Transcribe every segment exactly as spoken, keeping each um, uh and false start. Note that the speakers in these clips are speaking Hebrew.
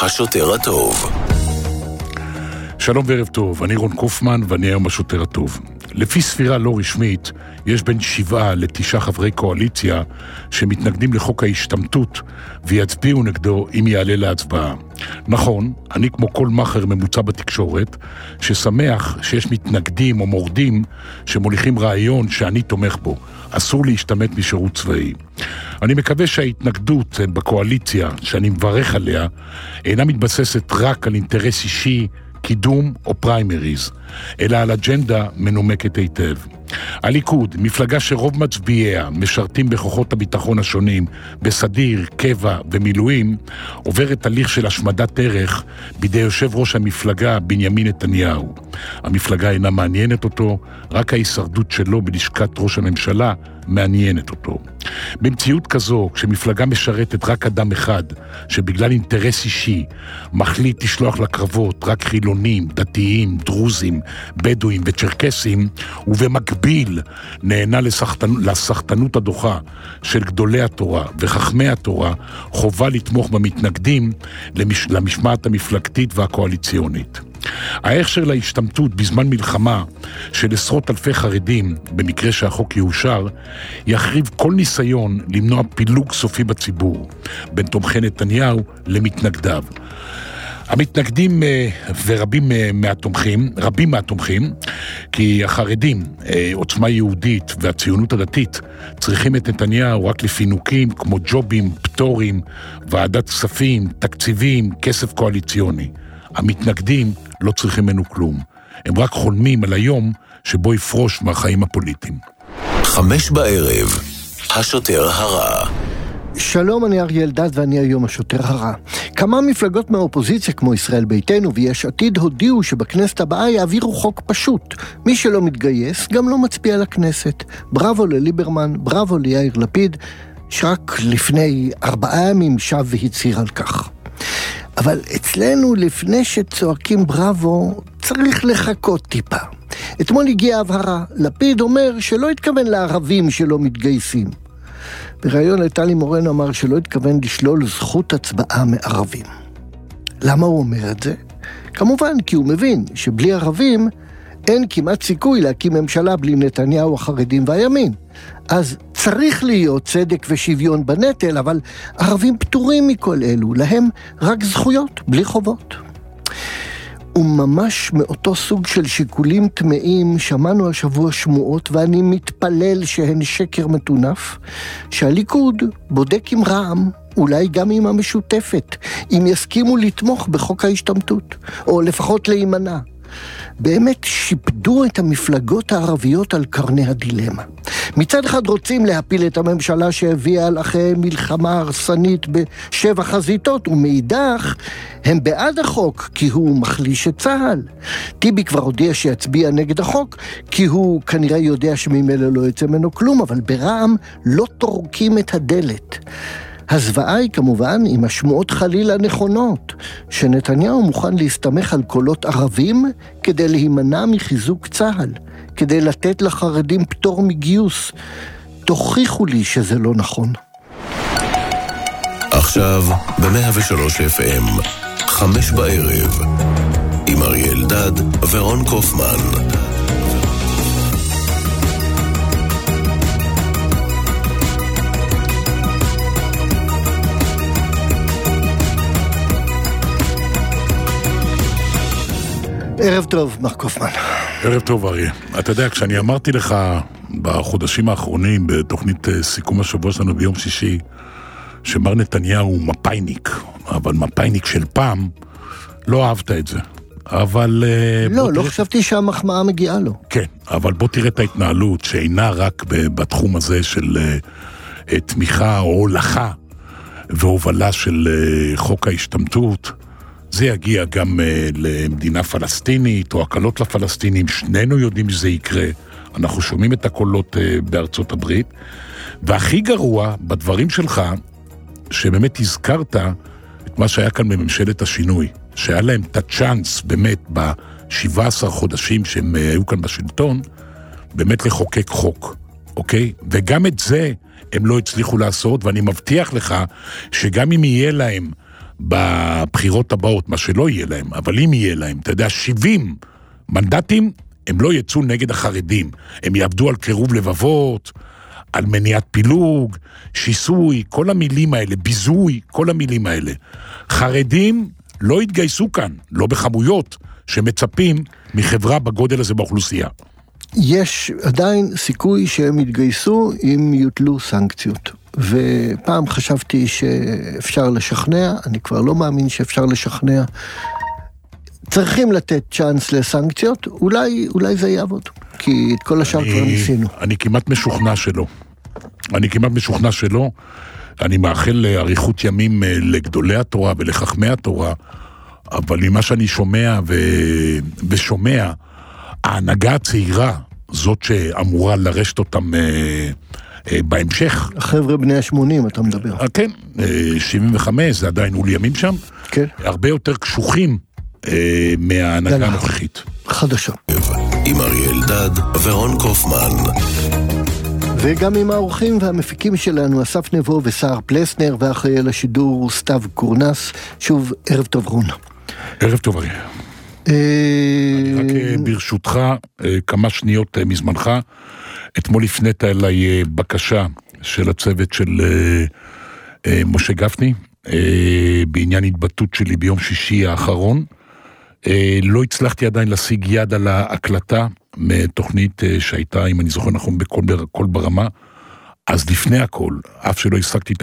השוטר הטוב. שלום וערב טוב, אני רון קופמן ואני היום השוטר הטוב. לפי ספירה לא רשמית, יש בין שבעה לתשעה חברי קואליציה שמתנגדים לחוק ההשתמטות ויצביעו נגדו אם יעלה להצבעה. נכון, אני כמו כל מחר ממוצע בתקשורת, ששמח שיש מתנגדים או מורדים שמוליכים רעיון שאני תומך בו. אסור להשתמט משירות צבאי. אני מקווה שההתנגדות בקואליציה, שאני מברך עליה, אינה מתבססת רק על אינטרס אישי, קידום או פריימריז, אלא על אג'נדה מנומקת היטב. הליכוד, מפלגה שרוב מצביעיה משרתים בכוחות הביטחון השונים, בסדיר, קבע ומילואים, עוברת תהליך של השמדת ערך בידי יושב ראש המפלגה בנימין נתניהו. המפלגה אינה מעניינת אותו, רק ההישרדות שלו בלשכת ראש הממשלה מעניינת אותו. במציאות כזו, כשמפלגה משרתת רק אדם אחד, שבגלל אינטרס אישי מחליט לשלוח לקרבות רק חילונים, דתיים, דרוזים, בדואים וצ'רקסים, ובמקביל נהנה לסחטנ... לסחטנות הדוחה של גדולי התורה וחכמי התורה, חובה לתמוך במתנגדים למש... למשמעת המפלגתית והקואליציונית. ההכשר להשתמטות בזמן מלחמה של עשרות אלפי חרדים, במקרה שהחוק יאושר, יחריב כל ניסיון למנוע פילוג סופי בציבור, בין תומכי נתניהו למתנגדיו. המתנגדים ורבים מהתומכים, רבים מהתומכים, כי החרדים, עוצמה יהודית והציונות הדתית, צריכים את נתניהו רק לפינוקים כמו ג'ובים, פטורים, ועדת כספים, תקציבים, כסף קואליציוני. המתנגדים לא צריכים ממנו כלום. הם רק חולמים על היום שבו יפרוש מהחיים הפוליטיים. חמש בערב, השוטר הרע. שלום, אני אריה אלדד ואני היום השוטר הרע. כמה מפלגות מהאופוזיציה כמו ישראל ביתנו ויש עתיד הודיעו שבכנסת הבאה יעבירו חוק פשוט. מי שלא מתגייס גם לא מצביע לכנסת. בראבו לליברמן, בראבו ליאיר לפיד, שרק לפני ארבעה ימים שב והצהיר על כך. אבל אצלנו לפני שצועקים בראבו צריך לחכות טיפה. אתמול הגיעה הבהרה, לפיד אומר שלא התכוון לערבים שלא מתגייסים. בראיון לטלי מורן אמר שלא התכוון לשלול זכות הצבעה מערבים. למה הוא אומר את זה? כמובן כי הוא מבין שבלי ערבים אין כמעט סיכוי להקים ממשלה בלי נתניהו, החרדים והימין. אז צריך להיות צדק ושוויון בנטל, אבל ערבים פטורים מכל אלו, להם רק זכויות, בלי חובות. וממש מאותו סוג של שיקולים טמאים שמענו השבוע שמועות, ואני מתפלל שהן שקר מטונף, שהליכוד בודק עם רע"מ, אולי גם עם המשותפת, אם יסכימו לתמוך בחוק ההשתמטות, או לפחות להימנע. באמת שיפדו את המפלגות הערביות על קרני הדילמה. מצד אחד רוצים להפיל את הממשלה שהביאה על אחרי מלחמה הרסנית בשבע חזיתות, ומאידך הם בעד החוק כי הוא מחליש את צה"ל. טיבי כבר הודיע שיצביע נגד החוק כי הוא כנראה יודע שממילא לא יצא ממנו כלום, אבל ברע"מ לא תורקים את הדלת. הזוועה היא כמובן עם השמועות חלילה נכונות, שנתניהו מוכן להסתמך על קולות ערבים כדי להימנע מחיזוק צה"ל, כדי לתת לחרדים פטור מגיוס. תוכיחו לי שזה לא נכון. עכשיו ב-מאה ושלוש אף אם, חמש בערב, עם אריה אלדד ורון קופמן. ערב טוב, מר קופמן. ערב טוב, אריה. אתה יודע, כשאני אמרתי לך בחודשים האחרונים, בתוכנית סיכום השבוע שלנו ביום שישי, שמר נתניהו הוא מפייניק, אבל מפייניק של פעם, לא אהבת את זה. אבל... לא, לא חשבתי שהמחמאה מגיעה לו. כן, אבל בוא תראה את ההתנהלות, שאינה רק בתחום הזה של תמיכה או הולכה, והובלה של חוק ההשתמטות, זה יגיע גם uh, למדינה פלסטינית או הקלות לפלסטינים, שנינו יודעים שזה יקרה, אנחנו שומעים את הקולות uh, בארצות הברית, והכי גרוע בדברים שלך, שבאמת הזכרת את מה שהיה כאן בממשלת השינוי, שהיה להם את הצ'אנס באמת ב-שבעה עשר חודשים שהם uh, היו כאן בשלטון, באמת לחוקק חוק, אוקיי? וגם את זה הם לא הצליחו לעשות, ואני מבטיח לך שגם אם יהיה להם בבחירות הבאות, מה שלא יהיה להם, אבל אם יהיה להם, אתה יודע, שבעים מנדטים, הם לא יצאו נגד החרדים. הם יעבדו על קירוב לבבות, על מניעת פילוג, שיסוי, כל המילים האלה, ביזוי, כל המילים האלה. חרדים לא התגייסו כאן, לא בכמויות, שמצפים מחברה בגודל הזה באוכלוסייה. יש עדיין סיכוי שהם יתגייסו אם יוטלו סנקציות. ופעם חשבתי שאפשר לשכנע, אני כבר לא מאמין שאפשר לשכנע. צריכים לתת צ'אנס לסנקציות, אולי, אולי זה יעבוד, כי את כל השאר כבר ניסינו. אני כמעט משוכנע שלא. אני כמעט משוכנע שלא. אני מאחל אריכות ימים לגדולי התורה ולחכמי התורה, אבל ממה שאני שומע ו... ושומע, ההנהגה הצעירה, זאת שאמורה לרשת אותם אה, אה, בהמשך. החבר'ה בני ה-שמונים, אתה מדבר. אה, כן, אה, שבעים וחמש, זה עדיין אול ימים שם. כן. הרבה יותר קשוחים אה, מההנהגה הנוכחית. חדשה. עם אריאל דד ורון קופמן. וגם עם האורחים והמפיקים שלנו, אסף נבו וסער פלסנר, ואחראי על השידור סתיו קורנס. שוב, ערב טוב רון. ערב טוב אריאל. אני רק ברשותך כמה שניות מזמנך, אתמול הפנית אליי בקשה של הצוות של משה גפני, בעניין התבטאות שלי ביום שישי האחרון. לא הצלחתי עדיין להשיג יד על ההקלטה מתוכנית שהייתה, אם אני זוכר נכון, בכל ברמה. אז לפני הכל, אף שלא השגתי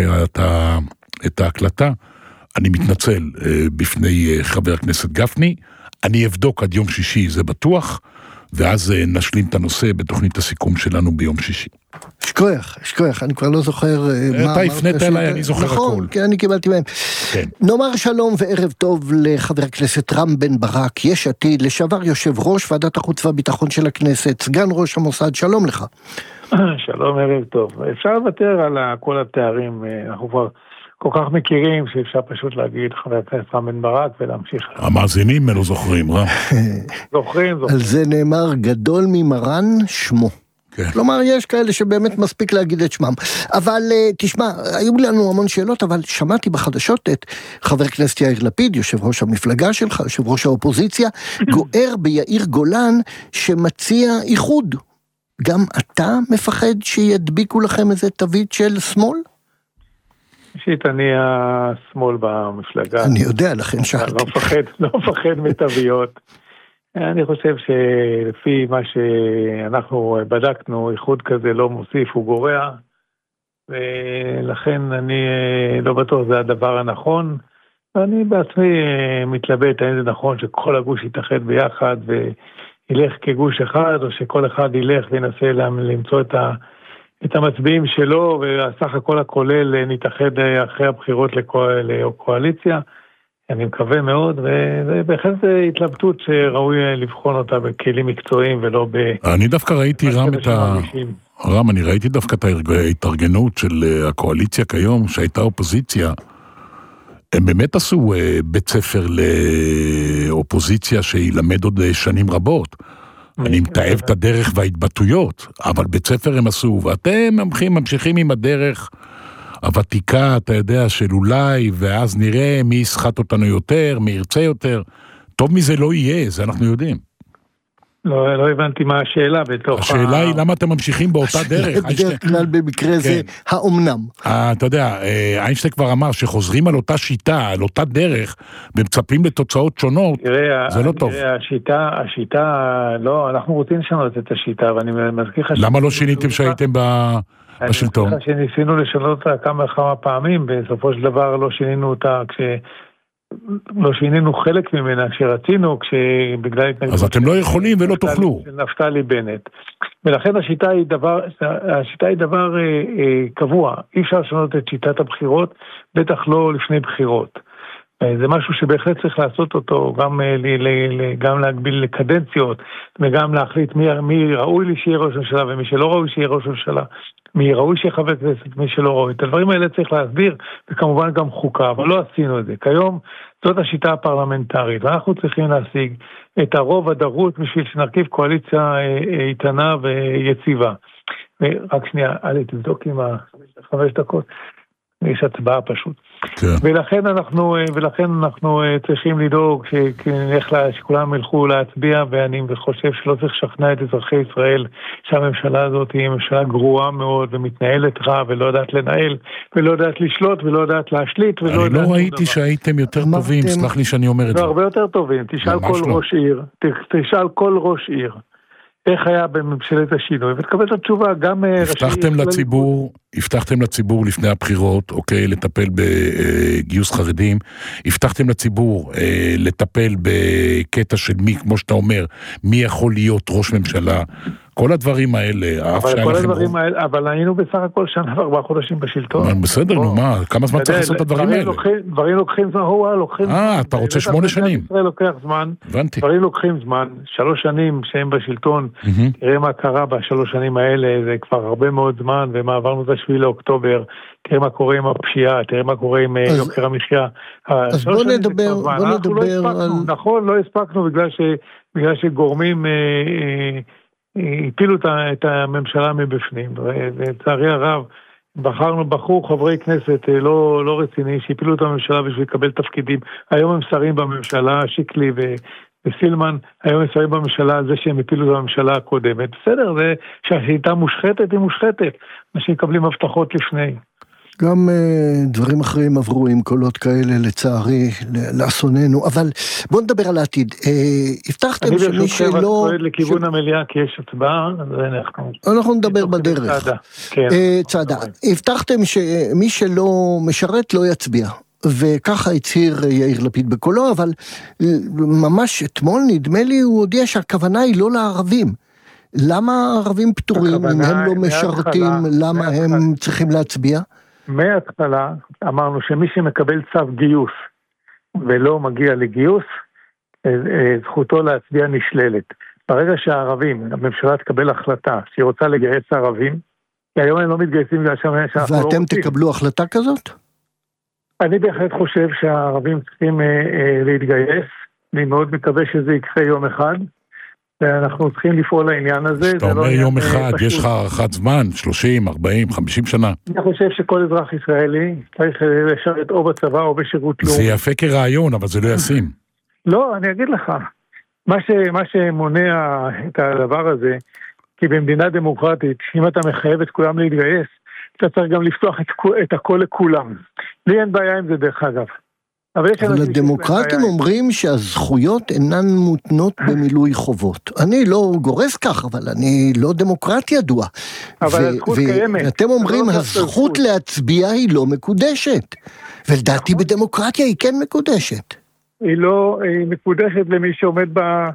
את ההקלטה, אני מתנצל בפני חבר הכנסת גפני. אני אבדוק עד יום שישי, זה בטוח, ואז נשלים את הנושא בתוכנית הסיכום שלנו ביום שישי. שכוח, שכוח, אני כבר לא זוכר מה... אתה הפנית אליי, אני זוכר הכל. נכון, כי אני קיבלתי מהם. נאמר שלום וערב טוב לחבר הכנסת רם בן ברק, יש עתיד, לשעבר יושב ראש ועדת החוץ והביטחון של הכנסת, סגן ראש המוסד, שלום לך. שלום, ערב טוב. אפשר לוותר על כל התארים, אנחנו כבר... כל כך מכירים שאפשר פשוט להגיד חבר הכנסת רם בן ברק ולהמשיך. המאזינים לא זוכרים, רם. זוכרים, זוכרים. על זה נאמר גדול ממרן שמו. כן. כלומר, יש כאלה שבאמת מספיק להגיד את שמם. אבל תשמע, היו לנו המון שאלות, אבל שמעתי בחדשות את חבר הכנסת יאיר לפיד, יושב ראש המפלגה שלך, יושב ראש האופוזיציה, גוער ביאיר גולן שמציע איחוד. גם אתה מפחד שידביקו לכם איזה תווית של שמאל? אישית, אני השמאל במפלגה. אני יודע, לכן שאלתי. לא מפחד, לא מפחד מטבעיות. אני חושב שלפי מה שאנחנו בדקנו, איחוד כזה לא מוסיף, הוא גורע, ולכן אני לא בטוח זה הדבר הנכון, ואני בעצמי מתלבט האם זה נכון שכל הגוש יתאחד ביחד וילך כגוש אחד, או שכל אחד ילך וינסה למצוא את ה... את המצביעים שלו, והסך הכל הכולל נתאחד אחרי הבחירות לקואליציה. אני מקווה מאוד, ובהחלט זו התלבטות שראוי לבחון אותה בכלים מקצועיים ולא ב... אני דווקא ראיתי רם את ה... רם, אני ראיתי דווקא את ההתארגנות של הקואליציה כיום, שהייתה אופוזיציה. הם באמת עשו בית ספר לאופוזיציה שילמד עוד שנים רבות. אני מתאהב את הדרך וההתבטאויות, אבל בית ספר הם עשו, ואתם ממשיכים, ממשיכים עם הדרך הוותיקה, אתה יודע, של אולי, ואז נראה מי ישחט אותנו יותר, מי ירצה יותר. טוב מזה לא יהיה, זה אנחנו יודעים. לא, לא הבנתי מה השאלה בתוך... השאלה היא למה אתם ממשיכים באותה דרך. בדרך כלל במקרה זה האומנם. אתה יודע, איינשטיין כבר אמר שחוזרים על אותה שיטה, על אותה דרך, ומצפים לתוצאות שונות, זה לא טוב. השיטה, השיטה, לא, אנחנו רוצים לשנות את השיטה, ואני מזכיר לך... למה לא שיניתם שהייתם בשלטון? אני מזכיר לך שניסינו לשנות אותה כמה וכמה פעמים, בסופו של דבר לא שינינו אותה כש... לא שינינו חלק ממנה שרצינו, כשבגלל התנגדות... אז אתם לא יכולים ולא תוכלו. נפתלי בנט. ולכן השיטה היא דבר, השיטה היא דבר אה, אה, קבוע. אי אפשר לשנות את שיטת הבחירות, בטח לא לפני בחירות. זה משהו שבהחלט צריך לעשות אותו, גם, ל, ל, ל, גם להגביל לקדנציות, וגם להחליט מי, מי ראוי לי שיהיה ראש ממשלה, ומי שלא ראוי שיהיה ראש ממשלה, מי ראוי שיהיה חבר כנסת, מי שלא ראוי. את הדברים האלה צריך להסביר, וכמובן גם חוקה, אבל לא עשינו את זה. כיום זאת השיטה הפרלמנטרית, ואנחנו צריכים להשיג את הרוב הדרוש בשביל שנרכיב קואליציה איתנה ויציבה. ורק שנייה, אלי, תבדוק עם החמש דקות. יש הצבעה פשוט. כן. ולכן אנחנו, ולכן אנחנו צריכים לדאוג שכולם ילכו להצביע, ואני חושב שלא צריך לשכנע את אזרחי ישראל שהממשלה הזאת היא ממשלה גרועה מאוד ומתנהלת רע ולא יודעת לנהל ולא יודעת לשלוט ולא יודעת להשליט. אני לא ראיתי שהייתם יותר טובים, סלח לי שאני אומר את זה. הרבה יותר טובים, תשאל כל ראש עיר, תשאל כל ראש עיר. איך היה בממשלת השינוי, ותקבל את התשובה גם... הבטחתם לציבור, הבטחתם לציבור לפני הבחירות, אוקיי, לטפל בגיוס חרדים, הבטחתם לציבור לטפל בקטע של מי, כמו שאתה אומר, מי יכול להיות ראש ממשלה, כל הדברים האלה, אבל כל הדברים האלה, אבל היינו בסך הכל שנה וארבעה חודשים בשלטון. בסדר, נו מה, כמה זמן צריך לעשות את הדברים האלה? דברים לוקחים זמן, הוא לוקחים... אה, אתה רוצה שמונה שנים. ישראל לוקח זמן, דברים לוקחים זמן, שלוש שנים שהם בשלטון, תראה מה קרה בשלוש שנים האלה, זה כבר הרבה מאוד זמן, ומה עברנו את השביעי לאוקטובר, תראה מה קורה עם הפשיעה, תראה מה קורה עם יוקר המחיה. אז בוא נדבר, בוא נדבר על... נכון, לא הספקנו בגלל שגורמים... הפילו את הממשלה מבפנים, ולצערי הרב, בחרנו, בחרו חברי כנסת לא, לא רציני, שהפילו את הממשלה בשביל לקבל תפקידים. היום הם שרים בממשלה, שיקלי ו, וסילמן, היום הם שרים בממשלה על זה שהם הפילו את הממשלה הקודמת. בסדר, זה שהשיטה מושחתת, היא מושחתת. אנשים מקבלים הבטחות לפני. גם uh, דברים אחרים עברו עם קולות כאלה, לצערי, לאסוננו, אבל בואו נדבר על העתיד. Uh, הבטחתם שמי שלא... אני ברשותכם את לכיוון המליאה, כי יש הצבעה, אז אנחנו... אנחנו נדבר בדרך. צעדה. כן. Uh, צעדה. הבטחתם שמי שלא משרת לא יצביע. וככה הצהיר יאיר לפיד בקולו, אבל ממש אתמול נדמה לי הוא הודיע שהכוונה היא לא לערבים. למה הערבים פטורים אם הם לא משרתים, למה הם צריכים להצביע? מההתחלה אמרנו שמי שמקבל צו גיוס ולא מגיע לגיוס, זכותו להצביע נשללת. ברגע שהערבים, הממשלה תקבל החלטה שהיא רוצה לגייס ערבים, כי היום הם לא מתגייסים בגלל שאנחנו לא רוצים. ואתם תקבלו החלטה כזאת? אני בהחלט חושב שהערבים צריכים להתגייס, אני מאוד מקווה שזה יקרה יום אחד, ואנחנו צריכים לפעול לעניין הזה. אתה אומר יום אחד, יש לך הערכת זמן, שלושים, ארבעים, חמישים שנה? אני חושב שכל אזרח ישראלי צריך לשרת או בצבא או בשירות לאומי. זה יפה כרעיון, אבל זה לא ישים. לא, אני אגיד לך, מה שמונע את הדבר הזה, כי במדינה דמוקרטית, אם אתה מחייב את כולם להתגייס, אתה צריך גם לפתוח את הכל לכולם. לי אין בעיה עם זה דרך אגב. אבל הדמוקרטים אומרים שהזכויות אינן מותנות במילוי חובות. אני לא גורס כך, אבל אני לא דמוקרט ידוע. אבל הזכות קיימת. ואתם אומרים, הזכות להצביע היא לא מקודשת. ולדעתי בדמוקרטיה היא כן מקודשת. היא לא, היא מקודשת למי שעומד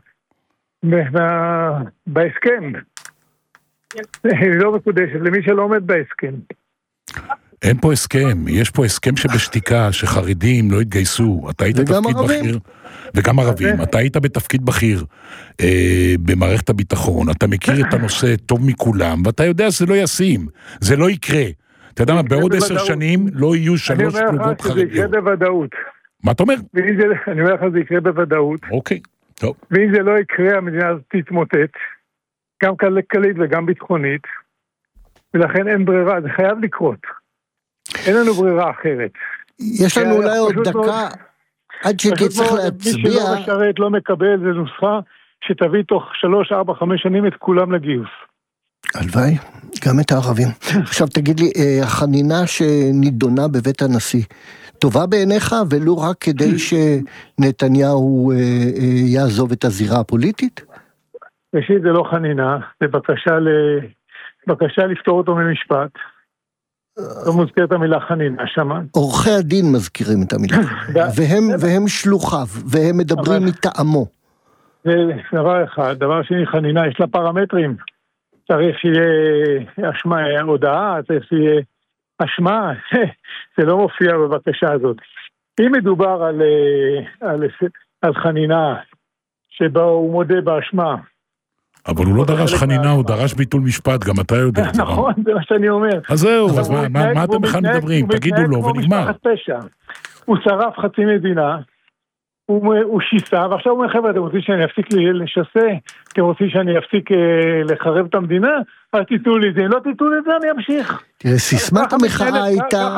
בהסכם. היא לא מקודשת למי שלא עומד בהסכם. אין פה הסכם, יש פה הסכם שבשתיקה, שחרדים לא התגייסו, אתה היית תפקיד בכיר, וגם ערבים, אתה היית בתפקיד בכיר אה, במערכת הביטחון, אתה מכיר את הנושא טוב מכולם, ואתה יודע שזה לא ישים, זה לא יקרה. אתה יודע מה, בעוד עשר שנים לא יהיו שלוש פלוגות חרדיות. אני אומר לך שזה יקרה בוודאות. מה אתה אומר? אני אומר לך שזה יקרה בוודאות. אוקיי, טוב. ואם זה לא יקרה, המדינה הזאת תתמוטט, גם כלכלית וגם ביטחונית, ולכן אין ברירה, זה חייב לקרות. אין לנו ברירה אחרת. יש לנו אולי עוד דקה, עד שתצטרך להצביע. מי שלא משרת לא מקבל, זה נוסחה שתביא תוך שלוש, ארבע, חמש שנים את כולם לגיוס. הלוואי, גם את הערבים. עכשיו תגיד לי, החנינה שנידונה בבית הנשיא, טובה בעיניך ולא רק כדי שנתניהו יעזוב את הזירה הפוליטית? ראשית, זה לא חנינה, זה בקשה, ל... בקשה לפתור אותו ממשפט. לא מוזכר את המילה חנינה שמה. עורכי הדין מזכירים את המילה. והם, והם שלוחיו, והם מדברים מטעמו. זה דבר אחד. דבר שני, חנינה, יש לה פרמטרים. צריך שיהיה אשמה, הודעה, צריך שיהיה אשמה. זה לא מופיע בבקשה הזאת. אם מדובר על, על, על חנינה, שבה הוא מודה באשמה, אבל הוא לא דרש חנינה, הוא דרש ביטול משפט, גם אתה יודע. נכון, זה מה שאני אומר. אז זהו, אז מה אתם בכלל מדברים? תגידו לו ונגמר. הוא שרף חצי מדינה, הוא, הוא שיסה, ועכשיו הוא אומר, חבר'ה, אתם רוצים שאני אפסיק לשסה? אתם רוצים שאני אפסיק אה, לחרב את המדינה? אז תיתנו לי את זה, אם לא תיתנו לי את זה, אני אמשיך. תראה, סיסמת המחאה הייתה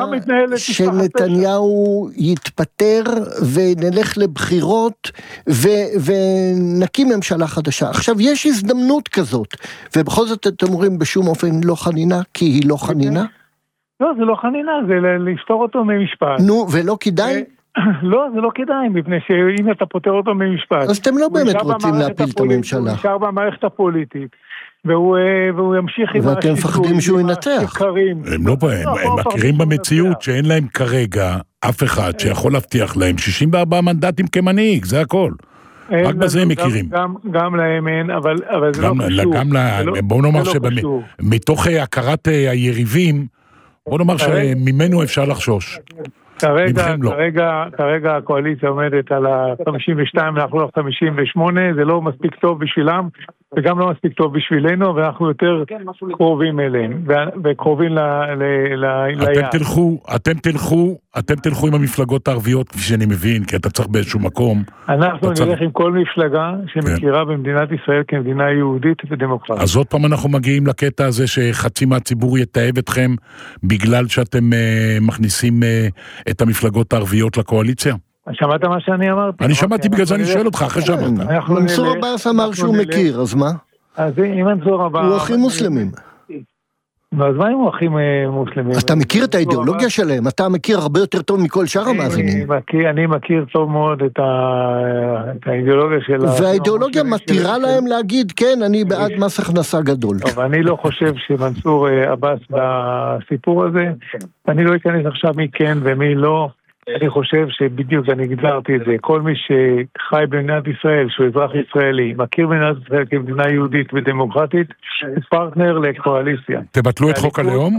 שנתניהו יתפטר ונלך לבחירות ו- ונקים ממשלה חדשה. עכשיו, יש הזדמנות כזאת, ובכל זאת אתם אומרים בשום אופן לא חנינה, כי היא לא חנינה? לא, זה לא חנינה, זה לפתור אותו ממשפט. נו, ולא כדאי? לא, זה לא כדאי, מפני שאם אתה פוטר אותו ממשפט... אז אתם לא באמת רוצים להפיל את הממשלה. הוא נשאר במערכת הפוליטית, והוא, והוא ימשיך עם ואתם מפחדים שהוא ינצח. הם לא בהם, הם מכירים במציאות שאין להם כרגע אף אחד שיכול להבטיח להם שישים וארבעה מנדטים כמנהיג, זה הכל. רק בזה הם מכירים. גם להם אין, אבל זה לא קשור. בואו נאמר שמתוך הכרת היריבים, בואו נאמר שממנו אפשר לחשוש. כרגע, כרגע, כרגע הקואליציה עומדת על ה-חמישים ושתיים, אנחנו על חמישים ושמונה, זה לא מספיק טוב בשבילם, וגם לא מספיק טוב בשבילנו, ואנחנו יותר קרובים אליהם, וקרובים ליד. אתם תלכו, אתם תלכו, אתם תלכו עם המפלגות הערביות, כפי שאני מבין, כי אתה צריך באיזשהו מקום. אנחנו נלך עם כל מפלגה שמכירה במדינת ישראל כמדינה יהודית ודמוקרטית. אז עוד פעם אנחנו מגיעים לקטע הזה שחצי מהציבור יתאהב אתכם, בגלל שאתם מכניסים את המפלגות הערביות לקואליציה? שמעת מה שאני אמרתי? אני שמעתי, בגלל זה אני שואל אותך, אחרי שאמרת. מנסור עבאס אמר שהוא מכיר, אז מה? אז אם מנסור עבאס... הוא הכי מוסלמים. אז מה אם הוא הכי מוסלמים? אתה מכיר את האידיאולוגיה שלהם? אתה מכיר הרבה יותר טוב מכל שאר המאזינים. אני מכיר טוב מאוד את האידיאולוגיה של... והאידיאולוגיה מתירה להם להגיד, כן, אני בעד מס הכנסה גדול. טוב, אני לא חושב שמנסור עבאס בסיפור הזה, אני לא אכנס עכשיו מי כן ומי לא, אני חושב שבדיוק אני הגדרתי את זה, כל מי שחי במדינת ישראל, שהוא אזרח ישראלי, מכיר במדינת ישראל כמדינה יהודית ודמוקרטית, הוא פרטנר לקואליציה. תבטלו את חוק הלאום?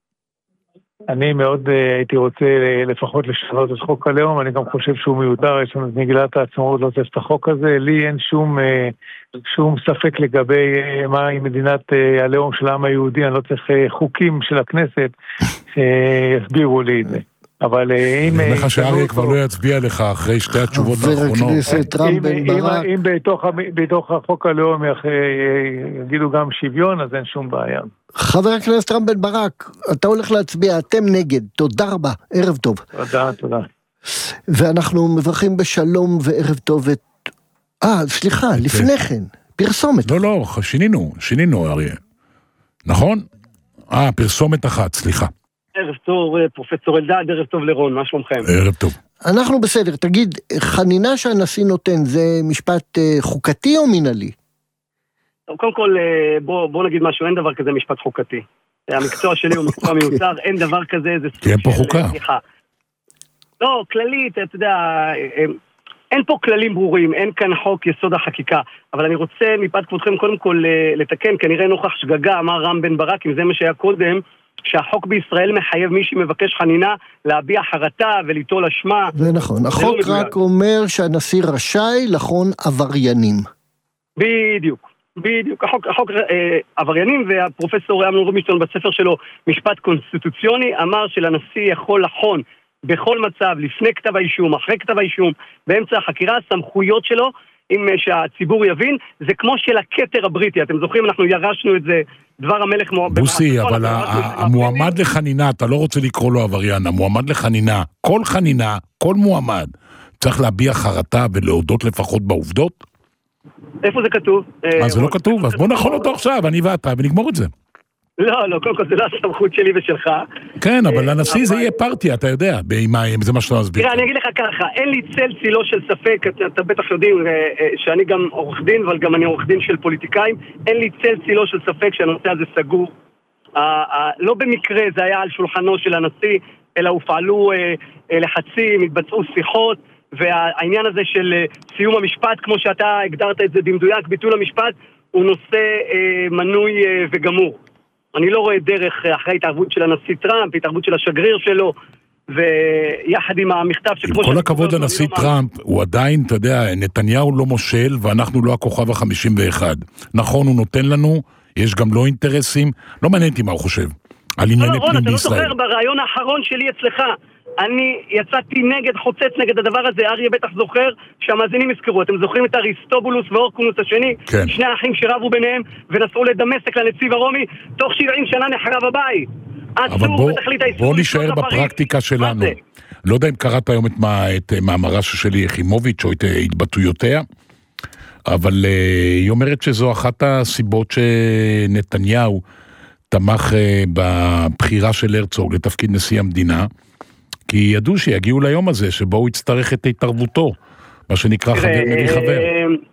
אני מאוד הייתי רוצה לפחות לשנות את חוק הלאום, אני גם חושב שהוא מיותר, יש לנו את מגילת העצמאות, לא צריך את החוק הזה, לי אין שום, שום ספק לגבי מהי מדינת הלאום של העם היהודי, אני לא צריך חוקים של הכנסת שיסבירו לי את זה. אבל אם... אני לך שאריה כבר לא יצביע לך אחרי שתי התשובות האחרונות. אם בתוך החוק הלאום יגידו גם שוויון, אז אין שום בעיה. חבר הכנסת רם בן ברק, אתה הולך להצביע, אתם נגד, תודה רבה, ערב טוב. תודה, תודה. ואנחנו מברכים בשלום וערב טוב את... אה, סליחה, לפני כן, פרסומת. לא, לא, שינינו, שינינו, אריה. נכון? אה, פרסומת אחת, סליחה. ערב טוב, פרופסור אלדד, ערב טוב לרון, מה שלומכם? ערב טוב. אנחנו בסדר, תגיד, חנינה שהנשיא נותן, זה משפט חוקתי או מינהלי? קודם כל, בוא, בוא נגיד משהו, אין דבר כזה משפט חוקתי. המקצוע שלי הוא מקצוע מיוצר, אין דבר כזה, זה כי אין פה חוקה. לא, כללית, אתה יודע, אין פה כללים ברורים, אין כאן חוק יסוד החקיקה, אבל אני רוצה מפאת כבודכם קודם כל לתקן, כנראה נוכח שגגה, אמר רם בן ברק, אם זה מה שהיה קודם, שהחוק בישראל מחייב מי שמבקש חנינה להביע חרטה וליטול אשמה. זה נכון, החוק רק אומר שהנשיא רשאי לחון עבריינים. בדיוק, בדיוק. החוק, החוק אה, עבריינים, והפרופסור אמנון רובינשטיין בספר שלו, משפט קונסטיטוציוני, אמר שלנשיא יכול לחון בכל מצב, לפני כתב האישום, אחרי כתב האישום, באמצע החקירה, הסמכויות שלו, אם שהציבור יבין, זה כמו של הכתר הבריטי. אתם זוכרים, אנחנו ירשנו את זה, דבר המלך... בוסי, אבל המועמד לחנינה, אתה לא רוצה לקרוא לו עבריין, המועמד לחנינה, כל חנינה, כל מועמד, צריך להביע חרטה ולהודות לפחות בעובדות? איפה זה כתוב? אז זה לא כתוב, אז בוא נכון אותו עכשיו, אני ואתה, ונגמור את זה. לא, לא, קודם כל זה לא הסמכות שלי ושלך. כן, אבל לנשיא זה יהיה פרטי, אתה יודע, זה מה שאתה מסביר. תראה, אני אגיד לך ככה, אין לי צל צילו של ספק, אתה בטח יודעים שאני גם עורך דין, אבל גם אני עורך דין של פוליטיקאים, אין לי צל צילו של ספק שהנושא הזה סגור. לא במקרה זה היה על שולחנו של הנשיא, אלא הופעלו לחצים, התבצעו שיחות, והעניין הזה של סיום המשפט, כמו שאתה הגדרת את זה במדויק, ביטול המשפט, הוא נושא מנוי וגמור. אני לא רואה דרך אחרי התערבות של הנשיא טראמפ, התערבות של השגריר שלו, ויחד עם המכתב שכמו... עם כל הכבוד לנשיא טראמפ, הוא עדיין, אתה יודע, נתניהו לא מושל, ואנחנו לא הכוכב ה-חמישים ואחת. נכון, הוא נותן לנו, יש גם לא אינטרסים, לא מעניין אותי מה הוא חושב, על ענייני פנים בישראל. אתה לא זוכר ברעיון האחרון שלי אצלך, אני יצאתי נגד, חוצץ נגד הדבר הזה. אריה בטח זוכר שהמאזינים הזכרו, אתם זוכרים את אריסטובולוס ואורקונוס השני? כן. שני האחים שרבו ביניהם ונסעו לדמשק לנציב הרומי, תוך שבעים שנה נחרב הבית. אבל בוא, בוא נשאר בפרקטיקה שלנו. לא יודע אם קראת היום את, מה, את מאמרה שלי יחימוביץ' או את התבטאויותיה, אבל uh, היא אומרת שזו אחת הסיבות שנתניהו תמך uh, בבחירה של הרצוג לתפקיד נשיא המדינה, כי ידעו שיגיעו ליום הזה שבו הוא יצטרך את התערבותו, מה שנקרא חבר מביא חבר.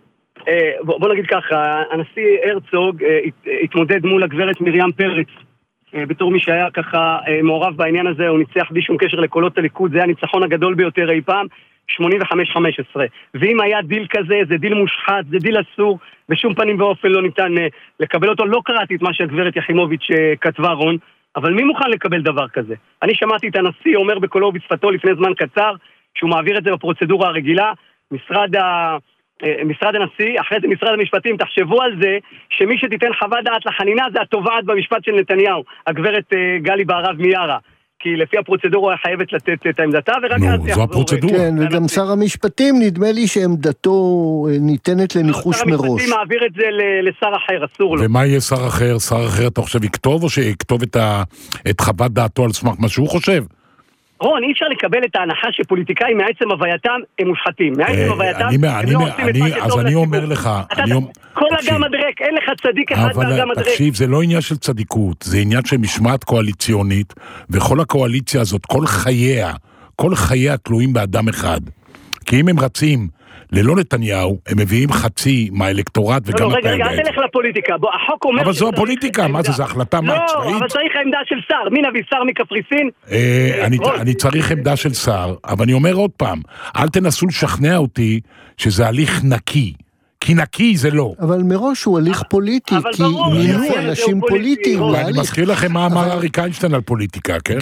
בוא נגיד ככה, הנשיא הרצוג התמודד מול הגברת מרים פרץ, בתור מי שהיה ככה מעורב בעניין הזה, הוא ניצח בלי שום קשר לקולות הליכוד, זה היה הניצחון הגדול ביותר אי פעם, שמונים וחמש חמש עשרה. ואם היה דיל כזה, זה דיל מושחת, זה דיל אסור, בשום פנים ואופן לא ניתן לקבל אותו. לא קראתי את מה שהגברת יחימוביץ' כתבה, רון, אבל מי מוכן לקבל דבר כזה? אני שמעתי את הנשיא אומר בקולו ובשפתו לפני זמן קצר, שהוא מעביר את זה בפרוצדורה הרגילה, משרד ה... משרד הנשיא, אחרי זה משרד המשפטים, תחשבו על זה שמי שתיתן חוות דעת לחנינה זה התובעת במשפט של נתניהו, הגברת גלי בהרב מיארה, כי לפי הפרוצדורה היא חייבת לתת את העמדתה, ורק נו, זו הפרוצדורה. כן, וגם שר המשפטים, נדמה לי שעמדתו ניתנת לניחוש מראש. שר המשפטים מעביר את זה לשר אחר, אסור לו. ומה יהיה שר אחר? שר אחר אתה חושב יכתוב, או שיכתוב את חוות דעתו על סמך מה שהוא חושב? רון, אי אפשר לקבל את ההנחה שפוליטיקאים מעצם הווייתם הם מושחתים. מעצם הווייתם הם לא עושים את מה שטוב לציבור. אז אני אומר לך... כל אגם מדרק, אין לך צדיק אחד באגם מדרק. אבל תקשיב, זה לא עניין של צדיקות, זה עניין של משמעת קואליציונית, וכל הקואליציה הזאת, כל חייה, כל חייה תלויים באדם אחד. כי אם הם רצים ללא נתניהו, הם מביאים חצי מהאלקטורט וגם... לא, רגע, רגע, אל תלך לפוליטיקה. בוא, החוק אומר... אבל זו הפוליטיקה, מה זה, זה החלטה צבאית? לא, אבל צריך העמדה של שר. מי נביא שר מקפריסין? אני צריך עמדה של שר, אבל אני אומר עוד פעם, אל תנסו לשכנע אותי שזה הליך נקי. כי נקי זה לא. אבל מראש הוא הליך פוליטי, כי מינו אנשים פוליטיים. אני מזכיר לכם מה אמר אריק איינשטיין על פוליטיקה, כן?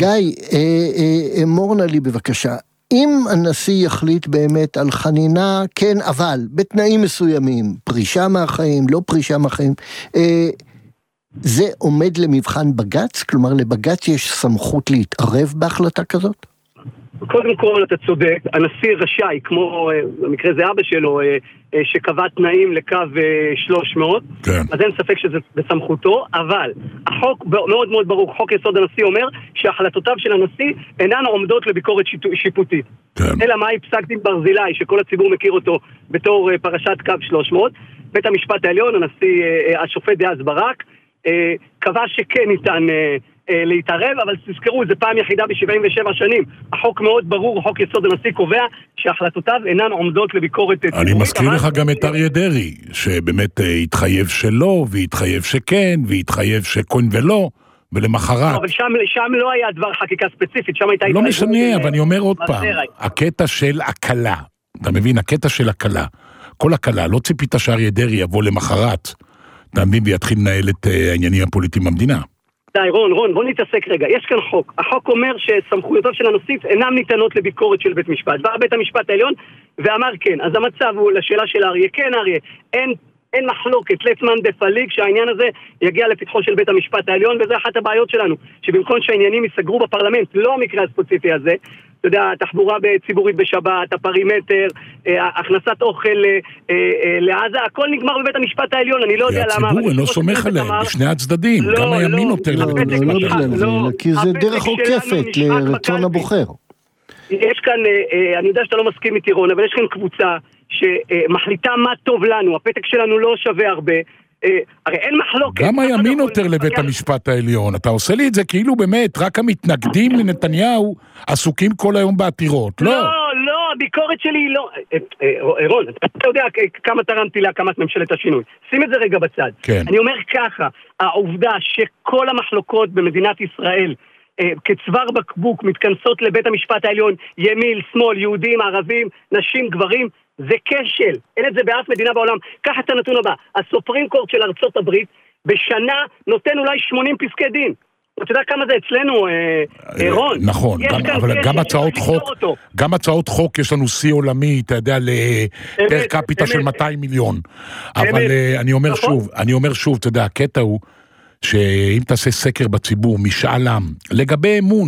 גיא, אמורנה לי בבקשה. אם הנשיא יחליט באמת על חנינה, כן, אבל בתנאים מסוימים, פרישה מהחיים, לא פרישה מהחיים, אה, זה עומד למבחן בגץ? כלומר, לבגץ יש סמכות להתערב בהחלטה כזאת? קודם כל, אתה צודק, הנשיא רשאי, כמו במקרה זה אבא שלו, שקבע תנאים לקו שלוש מאות, כן. אז אין ספק שזה בסמכותו, אבל החוק מאוד מאוד ברור, חוק יסוד הנשיא אומר שהחלטותיו של הנשיא אינן עומדות לביקורת שיפוטית. כן. אלא מהי פסק דין ברזילי, שכל הציבור מכיר אותו בתור פרשת קו שלוש מאות, בית המשפט העליון, הנשיא, השופט דאז ברק, קבע שכן ניתן להתערב, אבל תזכרו, זה פעם יחידה ב-שבעים ושבע שנים. החוק מאוד ברור, חוק יסוד הנשיא קובע שהחלטותיו אינן עומדות לביקורת ציבורית. אני מזכיר לך גם את אריה דרעי, שבאמת התחייב שלא, והתחייב שכן, והתחייב שכן ולא, ולמחרת... אבל שם לא היה דבר חקיקה ספציפית, שם הייתה... לא משנה, אבל אני אומר עוד פעם, הקטע של הקלה, אתה מבין, הקטע של הקלה, כל הקלה, לא ציפית שאריה דרעי יבוא למחרת, אתה מבין, ויתחיל לנהל את העניינים הפוליטיים במדינה. די, רון, רון, בוא נתעסק רגע. יש כאן חוק. החוק אומר שסמכויותיו של הנשיא אינם ניתנות לביקורת של בית משפט. בא בית המשפט העליון ואמר כן. אז המצב הוא לשאלה של אריה. כן, אריה, אין, אין מחלוקת, לצמן דפליג, שהעניין הזה יגיע לפתחו של בית המשפט העליון, וזה אחת הבעיות שלנו, שבמקום שהעניינים ייסגרו בפרלמנט, לא המקרה הספציפי הזה, אתה יודע, תחבורה ציבורית בשבת, הפרימטר, הכנסת אוכל לעזה, הכל נגמר בבית המשפט העליון, אני לא יודע למה. הציבור אינו סומך עליהם, בשני הצדדים, גם הימין נותר לבית המשפט העליון. כי זה דרך עוקפת לרצון הבוחר. יש כאן, אני יודע שאתה לא מסכים איתי רון, אבל יש כאן קבוצה שמחליטה מה טוב לנו, הפתק שלנו לא שווה הרבה, הרי אין מחלוקת. גם הימין נותר לבית המשפט העליון, אתה עושה לי את זה כאילו באמת, רק המתנגדים לנתניהו עסוקים כל היום בעתירות, לא? לא, לא, הביקורת שלי היא לא... רון, אתה יודע כמה תרמתי להקמת ממשלת השינוי, שים את זה רגע בצד. אני אומר ככה, העובדה שכל המחלוקות במדינת ישראל כצוואר בקבוק מתכנסות לבית המשפט העליון, ימין, שמאל, יהודים, ערבים, נשים, גברים, זה כשל, אין את זה באף מדינה בעולם. קח את הנתון הבא, הסופרים קורט של ארצות הברית בשנה נותן אולי שמונים פסקי דין. אתה יודע כמה זה אצלנו, רון? נכון, אבל גם הצעות חוק, גם הצעות חוק יש לנו שיא עולמי, אתה יודע, לפר קפיטה של מאתיים מיליון. אבל אני אומר שוב, אני אומר שוב, אתה יודע, הקטע הוא שאם תעשה סקר בציבור, משאל עם, לגבי אמון,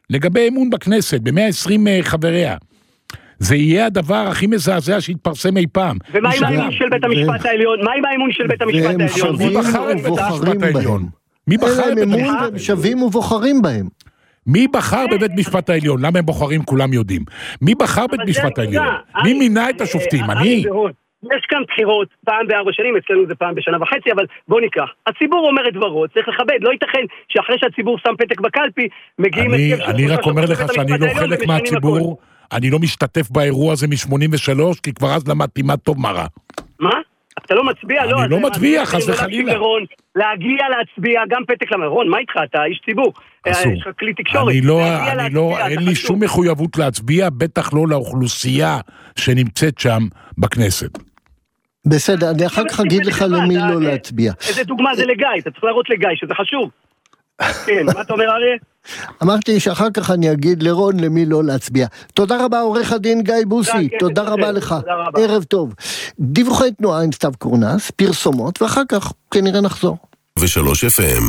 לגבי אמון בכנסת, ב-מאה ועשרים חבריה. זה יהיה הדבר הכי מזעזע שהתפרסם אי פעם. ומה עם האמון של בית המשפט העליון? מה עם האמון של בית המשפט העליון? מי בחר את בית המשפט העליון? מי בחר את בית המשפט העליון? הם שווים ובוחרים בהם. מי בחר בבית משפט העליון? למה הם בוחרים? כולם יודעים. מי בחר בית משפט העליון? מי מינה את השופטים? אני? יש כאן בחירות פעם בארבע שנים, אצלנו זה פעם בשנה וחצי, אבל בוא ניקח. הציבור אומר את דברו, צריך לכבד, לא ייתכן שאחרי שהציבור שם פתק בקלפי, מגיעים... אני רק אומר לך שאני לא חלק מהציבור, אני לא משתתף באירוע הזה מ-שמונים ושלוש, כי כבר אז למדתי מה טוב מה רע. מה? אתה לא מצביע? אני לא מצביע, חס וחלילה. להגיע להצביע, גם פתק למרון, מה איתך? אתה איש ציבור. אסור. יש לך כלי תקשורת. אני לא, אני לא, אין לי שום מחויבות להצביע, בטח לא לאוכלוסייה שנמצאת שם בכנסת. בסדר, אני אחר כך אגיד לך למי לא להצביע. איזה דוגמה זה לגיא, אתה צריך להראות לגיא, שזה חשוב. כן, מה אתה אומר אריה? אמרתי שאחר כך אני אגיד לרון למי לא להצביע. תודה רבה עורך הדין גיא בוסי, תודה רבה לך, ערב טוב. דיווחי תנועה עם סתיו קורנס, פרסומות, ואחר כך כנראה נחזור. ושלוש אף אם.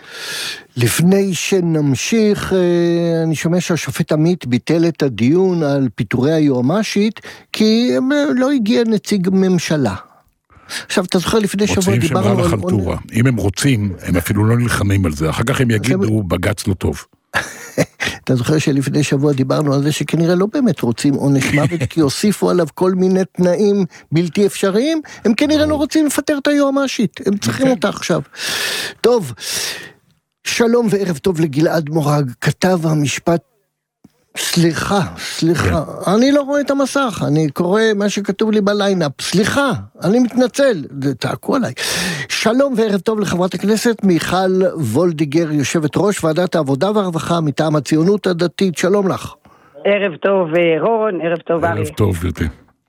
לפני שנמשיך, אני שומע שהשופט עמית ביטל את הדיון על פיטורי היועמ"שית, כי לא הגיע נציג ממשלה. עכשיו, אתה זוכר לפני שבוע דיברנו על... רוצים שמראה לחלטורה. אם הם רוצים, הם אפילו לא נלחמים על זה. אחר כך הם יגידו, בגץ לא טוב. אתה זוכר שלפני שבוע דיברנו על זה שכנראה לא באמת רוצים עונש מוות, כי הוסיפו עליו כל מיני תנאים בלתי אפשריים, הם כנראה לא רוצים לפטר את היועמ"שית, הם צריכים אותה עכשיו. טוב, שלום וערב טוב לגלעד מורג, כתב המשפט, סליחה, סליחה, אני לא רואה את המסך, אני קורא מה שכתוב לי בליינאפ, סליחה, אני מתנצל, תעקו עליי. שלום וערב טוב לחברת הכנסת מיכל וולדיגר, יושבת ראש ועדת העבודה והרווחה מטעם הציונות הדתית, שלום לך. ערב טוב רון, ערב טוב אריה. ערב טוב גברתי.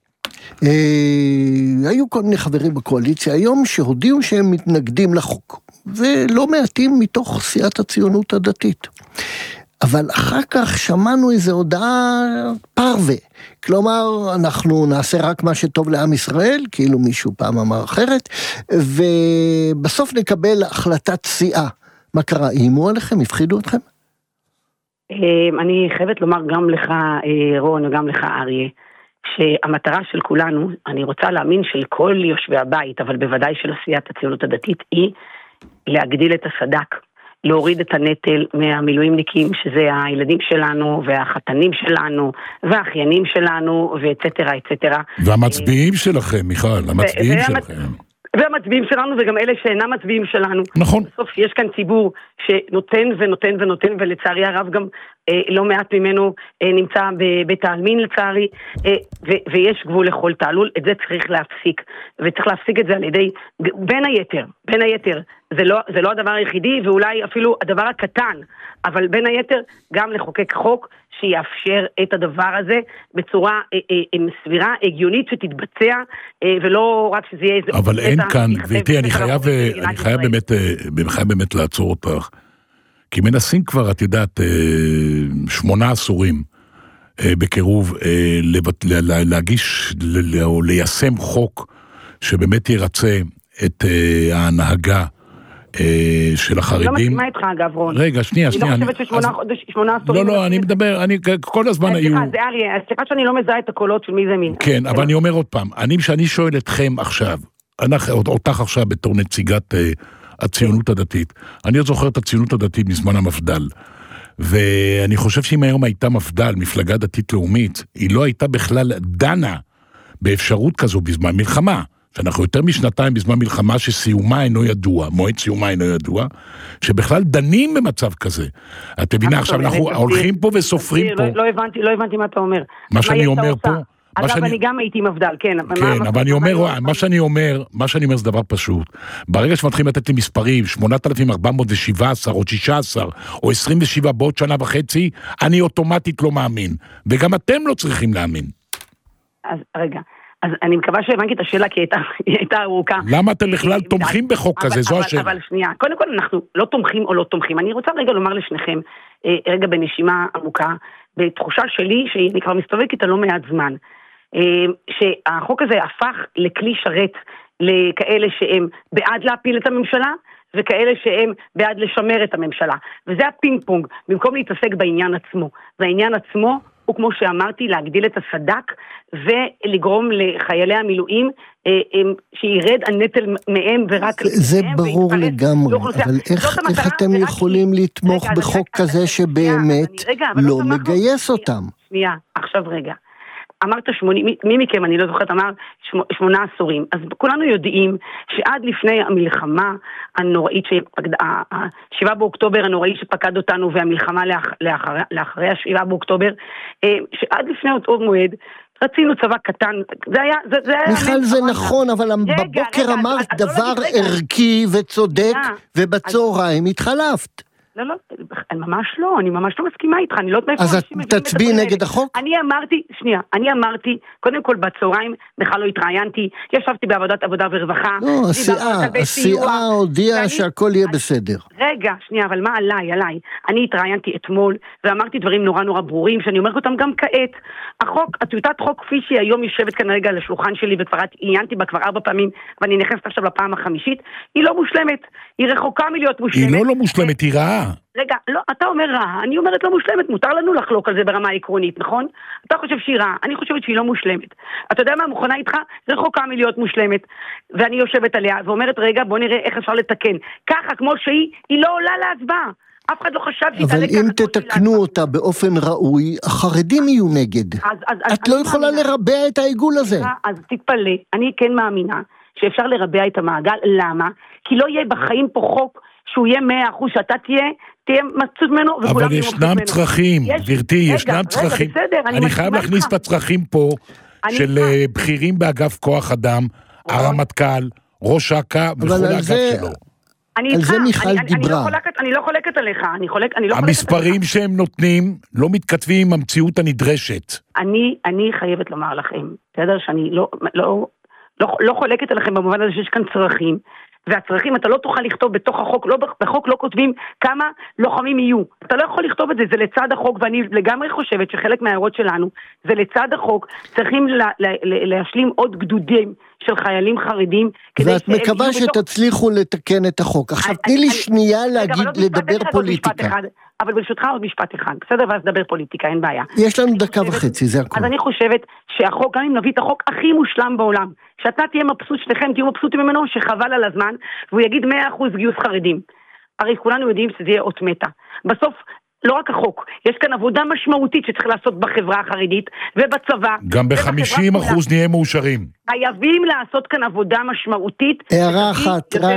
היו כל מיני חברים בקואליציה היום שהודיעו שהם מתנגדים לחוק, ולא מעטים מתוך סיעת הציונות הדתית. אבל אחר כך שמענו איזו הודעה פרווה, כלומר אנחנו נעשה רק מה שטוב לעם ישראל, כאילו מישהו פעם אמר אחרת, ובסוף נקבל החלטת סיעה. מה קרה? איימו עליכם? הפחידו אתכם? אני חייבת לומר גם לך רון וגם לך אריה, שהמטרה של כולנו, אני רוצה להאמין של כל יושבי הבית, אבל בוודאי של עשיית הציונות הדתית, היא להגדיל את הסד"כ, להוריד את הנטל מהמילואימניקים, שזה הילדים שלנו, והחתנים שלנו, והאחיינים שלנו, ואצטרה, אצטרה. והמצביעים שלכם, מיכל, המצביעים שלכם. והמצביעים שלנו, וגם אלה שאינם מצביעים שלנו. נכון. בסוף יש כאן ציבור שנותן ונותן ונותן, ולצערי הרב גם אה, לא מעט ממנו אה, נמצא בבית העלמין לצערי, אה, ו- ויש גבול לכל תעלול, את זה צריך להפסיק. וצריך להפסיק את זה על ידי, בין היתר, בין היתר, זה לא, זה לא הדבר היחידי, ואולי אפילו הדבר הקטן, אבל בין היתר גם לחוקק חוק שיאפשר את הדבר הזה בצורה אה, אה, סבירה, הגיונית שתתבצע, אה, ולא רק שזה יהיה... אבל אין כאן, גברתי, אני חייב, אני חייב באמת, אני חייב באמת לעצור אותך, כי מנסים כבר, את יודעת, שמונה עשורים בקירוב, להגיש או ליישם חוק שבאמת ירצה את ההנהגה של החרדים. אני לא מסכימה איתך אגב, רון. רגע, שנייה, שנייה. אני לא חושבת ששמונה עשורים... לא, לא, אני מדבר, אני כל הזמן היו... סליחה, זה אריה, סליחה שאני לא מזהה את הקולות של מי זה מי. כן, אבל אני אומר עוד פעם, אני שואל אתכם עכשיו, אותך עכשיו בתור נציגת הציונות הדתית, אני עוד זוכר את הציונות הדתית מזמן המפדל, ואני חושב שאם היום הייתה מפדל, מפלגה דתית לאומית, היא לא הייתה בכלל דנה באפשרות כזו בזמן מלחמה, שאנחנו יותר משנתיים בזמן מלחמה שסיומה אינו ידוע, מועד סיומה אינו ידוע, שבכלל דנים במצב כזה. את מבינה, עכשיו אנחנו הולכים פה וסופרים פה. לא הבנתי, לא הבנתי מה אתה אומר. מה שאני אומר פה... אגב, אני גם הייתי מבדל, כן. כן, אבל אני אומר, מה שאני אומר, מה שאני אומר זה דבר פשוט. ברגע שמתחילים לתת לי מספרים, שמונת אלפים ארבע מאות שבע עשרה או שישה עשר או עשרים ושבע בעוד שנה וחצי, אני אוטומטית לא מאמין. וגם אתם לא צריכים להאמין. אז רגע. אז אני מקווה שהבנתי את השאלה, כי היא הייתה ארוכה. למה אתם בכלל תומכים בחוק כזה? זו השאלה. אבל שנייה, קודם כל אנחנו לא תומכים או לא תומכים. אני רוצה רגע לומר לשניכם, רגע בנשימה עמוקה, בתחושה שלי, שאני כבר מסתובבת איתה לא מעט זמן, שהחוק הזה הפך לכלי שרת לכאלה שהם בעד להפיל את הממשלה, וכאלה שהם בעד לשמר את הממשלה. וזה הפינג פונג, במקום להתעסק בעניין עצמו. והעניין עצמו הוא, כמו שאמרתי, להגדיל את הסדק, ולגרום לחיילי המילואים, שירד הנטל מהם ורק... זה ברור לגמרי, אבל איך אתם יכולים לתמוך בחוק כזה שבאמת לא מגייס אותם? שנייה, עכשיו רגע. אמרת שמונים, מי מכם, אני לא זוכרת, אמר שמונה עשורים. אז כולנו יודעים שעד לפני המלחמה הנוראית, שבעה באוקטובר הנוראי שפקד אותנו, והמלחמה לאחרי השבעה באוקטובר, שעד לפני אותו מועד, רצינו צבא קטן, זה היה... מיכל, זה נכון, אבל בבוקר אמרת דבר ערכי וצודק, ובצהריים התחלפת. לא, לא, ממש לא, אני ממש לא מסכימה איתך, אני לא יודעת מאיפה... אז את תצביעי נגד החוק? אני אמרתי, שנייה, אני אמרתי, קודם כל בצהריים, בכלל לא התראיינתי, ישבתי בעבודת עבודה ורווחה. לא, הסיעה, הסיעה הודיעה שהכל יהיה בסדר. רגע, שנייה, אבל מה עליי, עליי? אני התראיינתי אתמול, ואמרתי דברים נורא נורא ברורים, שאני אומרת אותם גם כעת. החוק, הטיוטת חוק כפי שהיא היום יושבת כאן רגע על השולחן שלי, וכבר עיינתי בה כבר ארבע פעמים, ואני נכנסת עכשיו לפעם החמישית, היא לא מושלמת, היא רחוקה מלהיות מושלמת. היא לא לא מושלמת, היא רעה. רגע, לא, אתה אומר רעה, אני אומרת לא מושלמת, מותר לנו לחלוק על זה ברמה העקרונית, נכון? אתה חושב שהיא רעה, אני חושבת שהיא לא מושלמת. אתה יודע מה, מוכנה איתך, רחוקה מלהיות מושלמת, ואני יושבת עליה ואומרת, רגע, בוא נראה איך אפשר לתקן. ככה, כמו שהיא, היא לא עולה להצבעה. אף אחד לא חשב שהיא תעלה ככה. אבל אם תתקנו אותה באופן ראוי, החרדים יהיו נגד. אז, אז, את אז לא יכולה מאמינה. לרבע את העיגול הזה. אז תתפלא, אני כן מאמינה שאפשר לרבע את המעגל. למה? כי לא יהיה בחיים פה חוק שהוא יהיה מאה אחוז, שאתה תהיה, תהיה מצוד ממנו, אבל ישנם צרכים, גברתי, ישנם צרכים. אני חייב להכניס את הצרכים פה, של בכירים באגף כוח אדם, הרמטכ"ל, ראש אכ"א, וכל האגף שלו. על זה מיכל דיברה. אני לא חולקת עליך, אני חולק, אני לא חולקת. המספרים שהם נותנים לא מתכתבים עם המציאות הנדרשת. אני, אני חייבת לומר לכם, בסדר, שאני לא, לא, לא, לא חולקת עליכם במובן הזה שיש כאן צרכים, והצרכים, אתה לא תוכל לכתוב בתוך החוק, לא, בחוק לא כותבים כמה לוחמים יהיו. אתה לא יכול לכתוב את זה, זה לצד החוק, ואני לגמרי חושבת שחלק מההערות שלנו, זה לצד החוק, צריכים לה, לה, לה, להשלים עוד גדודים של חיילים חרדים. ואת מקווה שתצליחו בתוך... לתקן את החוק. עכשיו, תני לי שנייה להגיד, לדבר פוליטיקה. אבל ברשותך עוד משפט אחד, בסדר? ואז דבר פוליטיקה, אין בעיה. יש לנו דקה וחצי, זה הכל. אז אני חושבת שהחוק, גם אם נביא את החוק הכי מושלם בעולם, שאתה תהיה מבסוט, שניכם תהיו מבסוטים ממנו, שחבל על הזמן, והוא יגיד מאה אחוז גיוס חרדים. הרי כולנו יודעים שזה יהיה אות מתה. בסוף, לא רק החוק, יש כאן עבודה משמעותית שצריך לעשות בחברה החרדית ובצבא. גם ב-חמישים אחוז נהיה מאושרים. חייבים לעשות כאן עבודה משמעותית. הערה אחת, רק...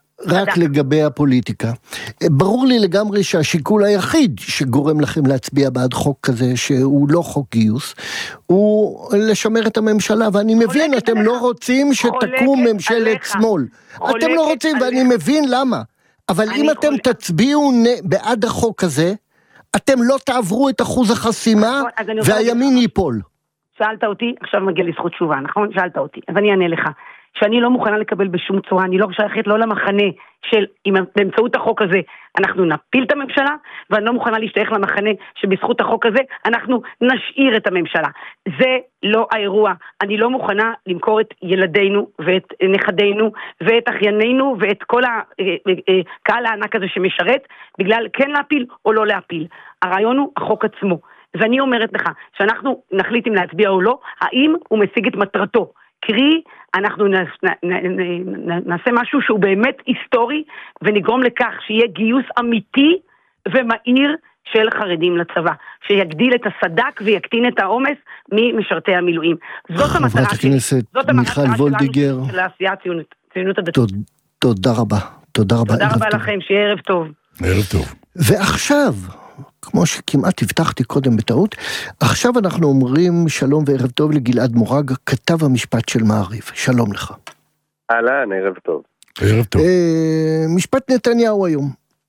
רק לגבי הפוליטיקה. ברור לי לגמרי שהשיקול היחיד שגורם לכם להצביע בעד חוק כזה, שהוא לא חוק גיוס, הוא לשמר את הממשלה, ואני מבין, אתם לא רוצים שתקום ממשלת שמאל. אתם לא רוצים, ואני מבין למה. אבל אם אתם תצביעו בעד החוק הזה, אתם לא תעברו את אחוז החסימה, והימין ייפול. שאלת אותי, עכשיו מגיע לזכות תשובה, נכון? שאלת אותי, אז אני אענה לך. שאני לא מוכנה לקבל בשום צורה, אני לא שייכת לא למחנה של, אם באמצעות החוק הזה אנחנו נפיל את הממשלה, ואני לא מוכנה להשתייך למחנה שבזכות החוק הזה אנחנו נשאיר את הממשלה. זה לא האירוע. אני לא מוכנה למכור את ילדינו ואת נכדינו ואת אחיינינו ואת כל הקהל הענק הזה שמשרת, בגלל כן להפיל או לא להפיל. הרעיון הוא החוק עצמו. ואני אומרת לך שאנחנו נחליט אם להצביע או לא, האם הוא משיג את מטרתו. קרי, אנחנו נעשה משהו שהוא באמת היסטורי, ונגרום לכך שיהיה גיוס אמיתי ומהיר של חרדים לצבא, שיגדיל את הסדק ויקטין את העומס ממשרתי המילואים. זאת המטרה שלי, זאת המטרה שלנו של העשייה הציונות הדתית. תודה רבה, תודה רבה. תודה רבה לכם, שיהיה ערב טוב. ערב טוב. ועכשיו... כמו שכמעט הבטחתי קודם בטעות, עכשיו אנחנו אומרים שלום וערב טוב לגלעד מורג, כתב המשפט של מעריב. שלום לך. אהלן, ערב טוב. ערב טוב. משפט נתניהו היום.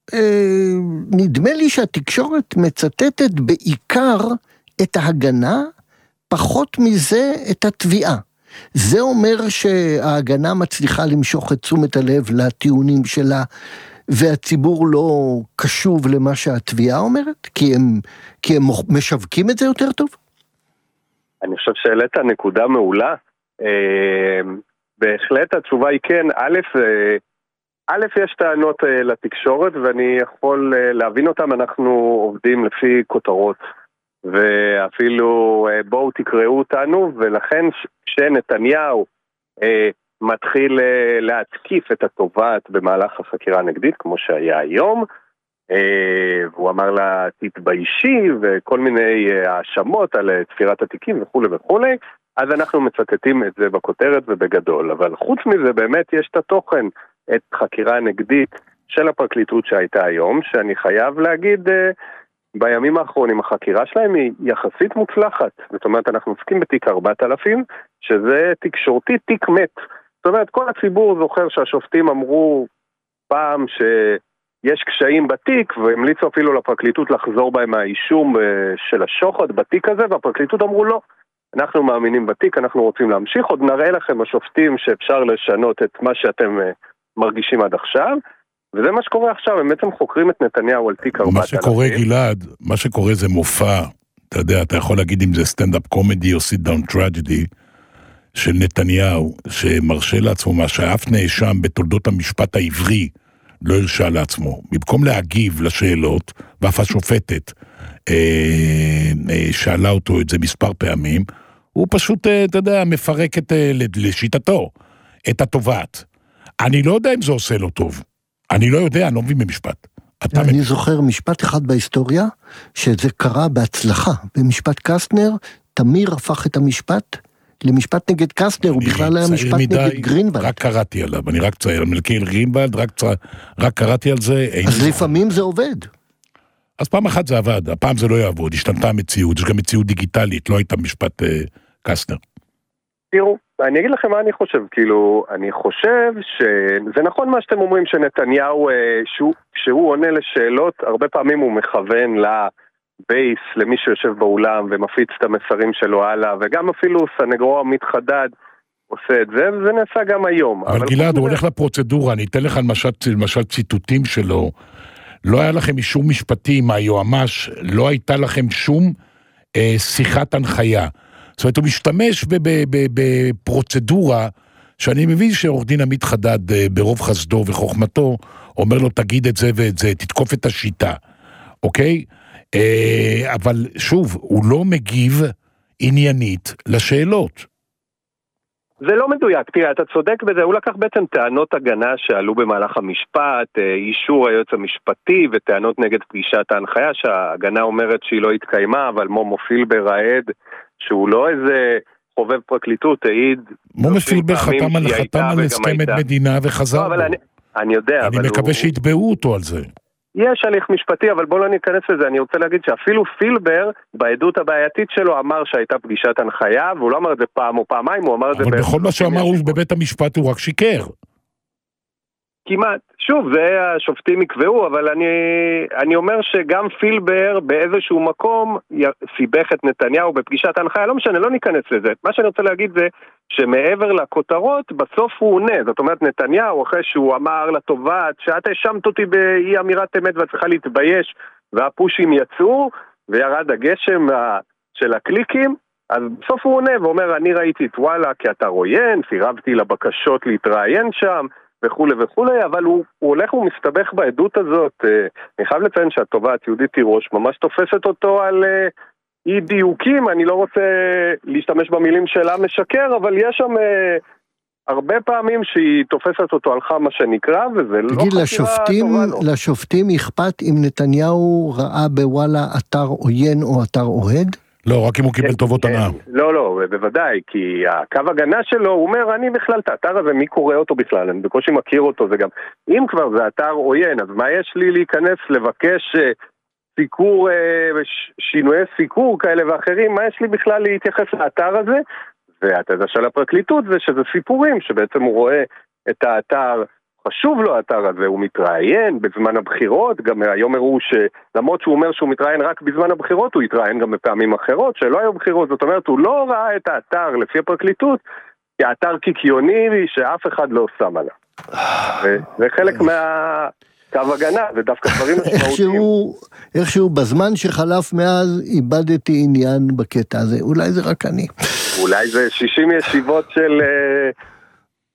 נדמה לי שהתקשורת מצטטת בעיקר את ההגנה, פחות מזה את התביעה. זה אומר שההגנה מצליחה למשוך את תשומת הלב לטיעונים שלה, והציבור לא קשוב למה שהתביעה אומרת? כי הם, כי הם משווקים את זה יותר טוב? אני חושב שהעלית נקודה מעולה. בהחלט התשובה היא כן. א', א', יש טענות לתקשורת, ואני יכול להבין אותם. אנחנו עובדים לפי כותרות, ואפילו בואו תקראו אותנו, ולכן כשנתניהו מתחיל להתקיף את התובעת במהלך החקירה הנגדית, כמו שהיה היום, והוא אמר לה תתביישי, וכל מיני האשמות על תפירת התיקים וכו' וכו', אז אנחנו מצטטים את זה בכותרת ובגדול. אבל חוץ מזה באמת יש את התוכן, את חקירה הנגדית של הפרקליטות שהייתה היום, שאני חייב להגיד, בימים האחרונים החקירה שלהם היא יחסית מוצלחת. זאת אומרת, אנחנו עוסקים בתיק ארבעת אלפים, שזה תקשורתי תיק מת. זאת אומרת, כל הציבור זוכר שהשופטים אמרו פעם שיש קשיים בתיק, והמליצו אפילו לפרקליטות לחזור בהם מהאישום של השוחד בתיק הזה, והפרקליטות אמרו לא. אנחנו מאמינים בתיק, אנחנו רוצים להמשיך, עוד נראה לכם השופטים שאפשר לשנות את מה שאתם מרגישים עד עכשיו, וזה מה שקורה עכשיו, הם בעצם חוקרים את נתניהו על תיק ארבעת אלפים. מה שקורה, גלעד, מה שקורה זה מופע, אתה יודע, אתה יכול להגיד אם זה סטנד-אפ קומדי או סיט-דאון טרג'די, של נתניהו, שמרשה לעצמו מה שאף נאשם בתולדות המשפט העברי לא הרשה לעצמו. במקום להגיב לשאלות, ואף השופטת אה, אה, שאלה אותו את זה מספר פעמים, הוא פשוט, אה, אתה יודע, מפרק את, אה, לשיטתו, את התובעת. אני לא יודע אם זה עושה לו טוב. אני לא יודע, אני לא מבין במשפט. אני מבין. זוכר משפט אחד בהיסטוריה, שזה קרה בהצלחה. במשפט קסטנר, תמיר הפך את המשפט למשפט נגד קסטנר, הוא בכלל היה משפט מדי, נגד גרינבלד. רק קראתי עליו, אני רק צעיר, מלכיאל גרינבלד, רק, צע... רק קראתי על זה. אז לפעמים זה עובד. אז פעם אחת זה עבד, הפעם זה לא יעבוד, השתנתה המציאות, יש גם מציאות דיגיטלית, לא הייתה משפט אה, קסטנר. תראו, אני אגיד לכם מה אני חושב, כאילו, אני חושב שזה נכון מה שאתם אומרים, שנתניהו, שהוא, שהוא עונה לשאלות, הרבה פעמים הוא מכוון לבייס, למי שיושב באולם, ומפיץ את המסרים שלו הלאה, וגם אפילו סנגורו עמית חדד עושה את זה, וזה נעשה גם היום. אבל, אבל גלעד, הוא הולך לפרוצדורה, אני אתן לך למשל, למשל ציטוטים שלו, לא היה לכם אישור משפטי מהיועמ"ש, לא הייתה לכם שום אה, שיחת הנחיה. זאת אומרת, הוא משתמש בפרוצדורה, שאני מבין שעורך דין עמית חדד, ברוב חסדו וחוכמתו, אומר לו, תגיד את זה ואת זה, תתקוף את השיטה, אוקיי? אבל שוב, הוא לא מגיב עניינית לשאלות. זה לא מדויק, תראה, אתה צודק בזה, הוא לקח בעצם טענות הגנה שעלו במהלך המשפט, אישור היועץ המשפטי וטענות נגד פגישת ההנחיה, שההגנה אומרת שהיא לא התקיימה, אבל מומו פילבר העד, שהוא לא איזה חובב פרקליטות, העיד... מומו פילבר חתם על חתם על הסכמת מדינה וחזר לא, בו. אני, אני יודע, אני אבל מקווה הוא... שיתבעו אותו על זה. יש הליך משפטי, אבל בואו לא ניכנס לזה. אני רוצה להגיד שאפילו פילבר, בעדות הבעייתית שלו, אמר שהייתה פגישת הנחיה, והוא לא אמר את זה פעם או פעמיים, הוא אמר את זה... אבל בכל מה שאמר הוא בבית המשפט הוא רק שיקר. כמעט. שוב, זה השופטים יקבעו, אבל אני, אני אומר שגם פילבר באיזשהו מקום סיבך את נתניהו בפגישת ההנחיה, לא משנה, לא ניכנס לזה. מה שאני רוצה להגיד זה שמעבר לכותרות, בסוף הוא עונה. זאת אומרת, נתניהו, אחרי שהוא אמר לתובעת, שאת האשמת אותי באי אמירת אמת ואת צריכה להתבייש, והפושים יצאו, וירד הגשם של הקליקים, אז בסוף הוא עונה ואומר, אני ראיתי את וואלה כאתר עוין, סירבתי לבקשות להתראיין שם, וכו' וכו', אבל הוא, הוא הולך ומסתבך בעדות הזאת. אני חייב לציין שהתובעת יהודית תירוש ממש תופסת אותו על אי דיוקים, אני לא רוצה להשתמש במילים שלה משקר, אבל יש שם הרבה פעמים שהיא תופסת אותו על חמה שנקרא, וזה לא תגיד, לשופטים, לשופטים אכפת אם נתניהו ראה בוואלה אתר עוין או אתר אוהד? לא, רק אם הוא קיבל טובות הנאה. לא, לא, בוודאי, כי הקו הגנה שלו, הוא אומר, אני בכלל, את האתר הזה, מי קורא אותו בכלל? אני בקושי מכיר אותו, זה גם, אם כבר זה אתר עוין, אז מה יש לי להיכנס, לבקש סיקור, שינויי סיקור כאלה ואחרים, מה יש לי בכלל להתייחס לאתר הזה? והתזה של הפרקליטות זה שזה סיפורים, שבעצם הוא רואה את האתר, חשוב לו האתר הזה, הוא מתראיין בזמן הבחירות, גם היום הראו שלמרות שהוא אומר שהוא מתראיין רק בזמן הבחירות, הוא יתראיין גם בפעמים אחרות שלא היו בחירות, זאת אומרת הוא לא ראה את האתר לפי הפרקליטות, כאתר קיקיוני שאף אחד לא שם עליו. זה חלק מהקו הגנה, זה דווקא דברים משמעותיים. איכשהו בזמן שחלף מאז איבדתי עניין בקטע הזה, אולי זה רק אני. אולי זה שישים ישיבות של...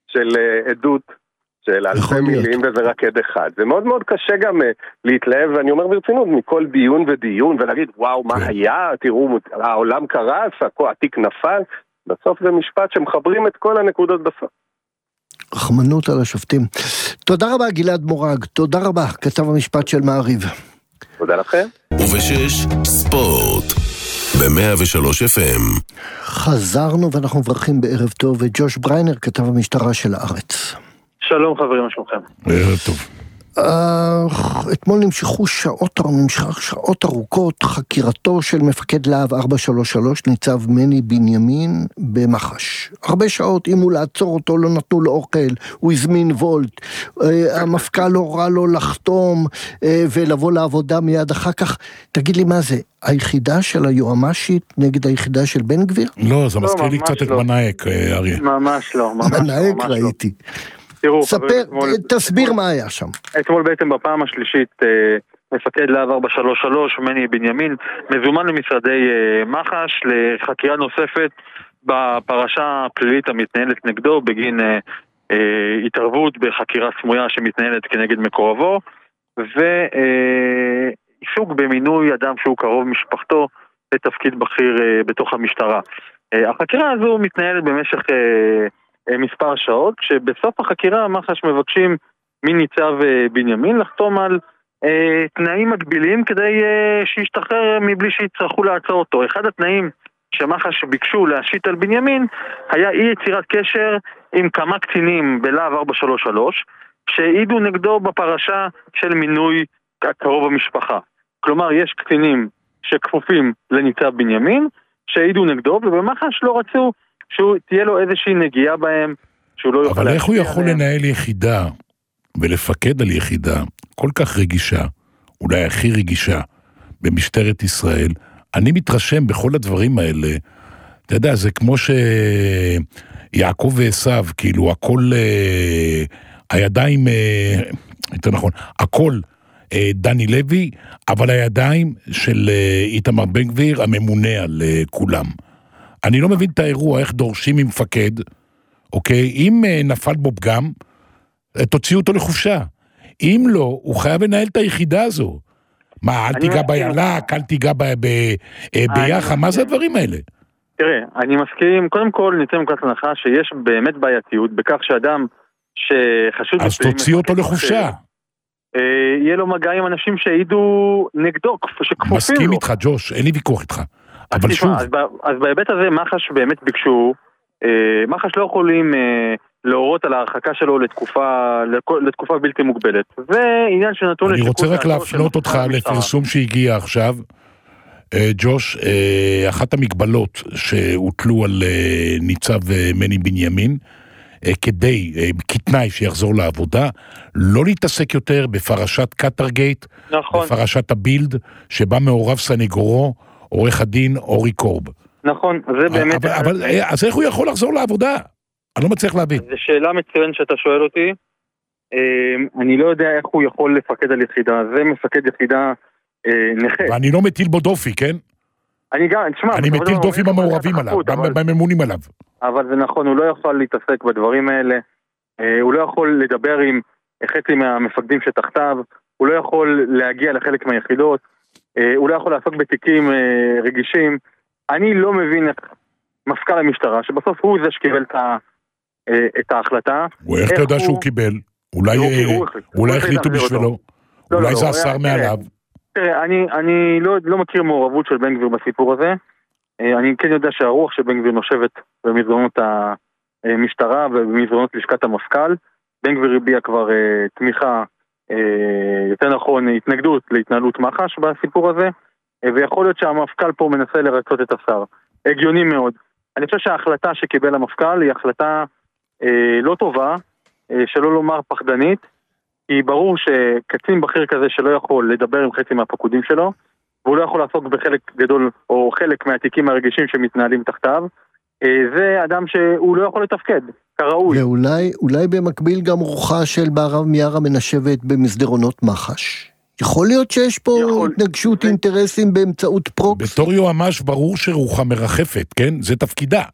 של עדות של אלפי מילים וזה רק עד אחד. זה מאוד מאוד קשה גם להתלהב, ואני אומר ברצינות, מכל דיון ודיון, ולהגיד, וואו, מה היה? תראו, העולם קרס, התיק נפל. בסוף זה משפט שמחברים את כל הנקודות בסוף. רחמנות על השופטים. תודה רבה גלעד מורג, תודה רבה, כתב המשפט של מעריב. תודה לכם. ובשש ספורט ב-מאה ושלוש אף אם. חזרנו ואנחנו מברכים בערב טוב את ג'וש בריינר, כתב המשטרה של הארץ. שלום חברים, מה שלומכם? ערב טוב. אתמול נמשכו שעות, נמשך שעות ארוכות חקירתו של מפקד להב ארבע שלוש שלוש, ניצב מני בנימין במח"ש. הרבה שעות, אם הוא לעצור אותו, לא נתנו לו אוכל, הוא הזמין וולט, המפכ"ל הורה לו לחתום ולבוא לעבודה מיד אחר כך. תגיד לי מה זה, היחידה של היועמ"שית נגד היחידה של בן גביר? לא, זה מזכיר לי קצת את מנאייק, אריה. ממש לא, ממש לא. מנאייק ראיתי. תראו, ספר, אתמול, תסביר אתמול, מה היה שם. אתמול בעצם בפעם השלישית מפקד להב ארבע שלוש שלוש, מני בנימין, מזומן למשרדי מח"ש לחקירה נוספת בפרשה הפלילית המתנהלת נגדו בגין אה, אה, התערבות בחקירה סמויה שמתנהלת כנגד מקורבו, ועיסוק במינוי אדם שהוא קרוב משפחתו לתפקיד בכיר אה, בתוך המשטרה. אה, החקירה הזו מתנהלת במשך אה, מספר שעות, כשבסוף החקירה מח"ש מבקשים מניצב בנימין לחתום על אה, תנאים מגבילים כדי אה, שישתחרר מבלי שיצטרכו לעצור אותו. אחד התנאים שמח"ש ביקשו להשית על בנימין היה אי יצירת קשר עם כמה קצינים בלהב ארבע שלוש שלוש שהעידו נגדו בפרשה של מינוי קרוב המשפחה. כלומר, יש קצינים שכפופים לניצב בנימין שהעידו נגדו, ובמח"ש לא רצו שתהיה לו איזושהי נגיעה בהם, שהוא לא יוכל... אבל איך הוא יכול להם. לנהל יחידה ולפקד על יחידה כל כך רגישה, אולי הכי רגישה, במשטרת ישראל? אני מתרשם בכל הדברים האלה, אתה יודע, זה כמו שיעקב ועשיו, כאילו הכל, אה, הידיים, אה, יותר נכון, הכל אה, דני לוי, אבל הידיים של אה, איתמר בן גביר, הממונה על אה, כולם. אני לא מבין את האירוע, איך דורשים ממפקד, אוקיי? אם נפל בו פגם, תוציאו אותו לחופשה. אם לא, הוא חייב לנהל את היחידה הזו. מה, אל תיגע בילק, אל תיגע ביחד, מה זה הדברים האלה? תראה, אני מסכים, קודם כל ניתן מוקלט הנחה שיש באמת בעייתיות, בכך שאדם שחשוד... אז תוציאו אותו לחופשה. יהיה לו מגע עם אנשים שהעידו נגדו, שכפופים לו. מסכים איתך, ג'וש, אין לי ויכוח איתך. אבל שוב... אז, אז בהיבט הזה מח"ש באמת ביקשו, אה, מח"ש לא יכולים אה, להורות על ההרחקה שלו לתקופה, לתקופה בלתי מוגבלת. זה עניין שנתון... אני רוצה רק להפנות אותך לפרסום שהגיע עכשיו, אה, ג'וש, אה, אחת המגבלות שהוטלו על אה, ניצב אה, מני בנימין, אה, כדי, אה, כתנאי שיחזור לעבודה, לא להתעסק יותר בפרשת קטרגייט, נכון. בפרשת הבילד, שבה מעורב סנגורו, עורך הדין אורי קורב. נכון, זה באמת... אבל, אבל, אז איך הוא יכול לחזור לעבודה? אני לא מצליח להבין. זו שאלה מצוין שאתה שואל אותי. אני לא יודע איך הוא יכול לפקד על יחידה. זה מפקד יחידה נכה. ואני לא מטיל בו דופי, כן? אני גם, תשמע... אני מטיל דופי במעורבים עליו, בממונים עליו. אבל זה נכון, הוא לא יכול להתעסק בדברים האלה. הוא לא יכול לדבר עם חצי מהמפקדים שתחתיו. הוא לא יכול להגיע לחלק מהיחידות. הוא לא יכול לעסוק בתיקים רגישים. אני לא מבין איך מפכ"ל המשטרה, שבסוף הוא זה שקיבל את ההחלטה. איך אתה יודע שהוא קיבל? אולי החליטו בשבילו? אולי זה השר מעליו? תראה, אני לא מכיר מעורבות של בן גביר בסיפור הזה. אני כן יודע שהרוח של בן גביר נושבת במזרונות המשטרה ובמזרונות לשכת המפכ"ל. בן גביר הביע כבר תמיכה, יותר נכון, התנגדות להתנהלות מח"ש בסיפור הזה, ויכול להיות שהמפכ"ל פה מנסה לרצות את השר. הגיוני מאוד. אני חושב שההחלטה שקיבל המפכ"ל היא החלטה אה, לא טובה, אה, שלא לומר פחדנית, כי ברור שקצין בכיר כזה שלא יכול לדבר עם חצי מהפקודים שלו, והוא לא יכול לעסוק בחלק גדול או חלק מהתיקים הרגישים שמתנהלים תחתיו, אה, זה אדם שהוא לא יכול לתפקד, כראוי. ואולי אולי במקביל גם רוחה של בערב מיארה מנשבת במסדרונות מח"ש. יכול להיות שיש פה יכול... התנגשות ו... אינטרסים באמצעות פרוקס? בתור יועמ"ש ברור שרוחה מרחפת, כן? זה תפקידה.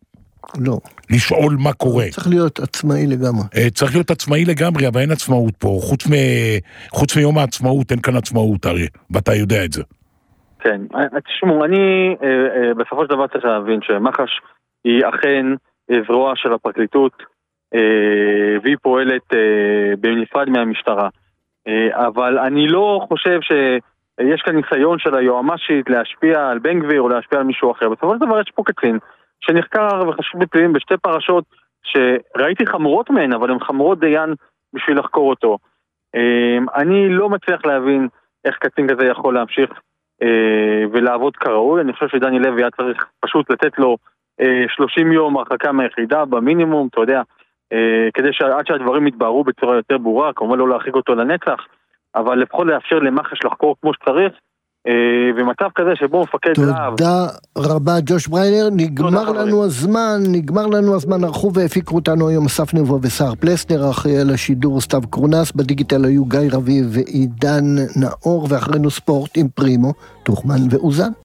לא. לשאול מה קורה. צריך להיות עצמאי לגמרי. צריך להיות עצמאי לגמרי, אבל אין עצמאות פה. חוץ, מ... חוץ מיום העצמאות, אין כאן עצמאות, אריה, ואתה יודע את זה. כן, תשמעו, אני בסופו של דבר צריך להבין שמח"ש היא אכן זרוע של הפרקליטות, והיא פועלת בנפרד מהמשטרה. אבל אני לא חושב שיש כאן ניסיון של היועמ"שית להשפיע על בן גביר או להשפיע על מישהו אחר. בסופו של דבר יש פה קצין שנחקר וחשוב בפלילים בשתי פרשות שראיתי חמורות מהן, אבל הן חמורות דיין בשביל לחקור אותו. אני לא מצליח להבין איך קצין כזה יכול להמשיך ולעבוד כראוי. אני חושב שדני לוי היה צריך פשוט לתת לו שלושים יום הרחקה מהיחידה במינימום, אתה יודע, כדי שעד שהדברים יתבהרו בצורה יותר ברורה, כמובן לא להרחיק אותו לנצח, אבל לפחות לאפשר למח"ש לחקור כמו שצריך, ומצב כזה שבו מפקד להב... תודה רבה ג'וש בריינר, נגמר לנו הזמן, נגמר לנו הזמן, ערכו והפיקו אותנו היום אסף נבו ושר פלסנר, אחרי על השידור סתיו קרונס, בדיגיטל היו גיא רביב ועידן נאור, ואחרינו ספורט עם פרימו, תוכמן ואוזן.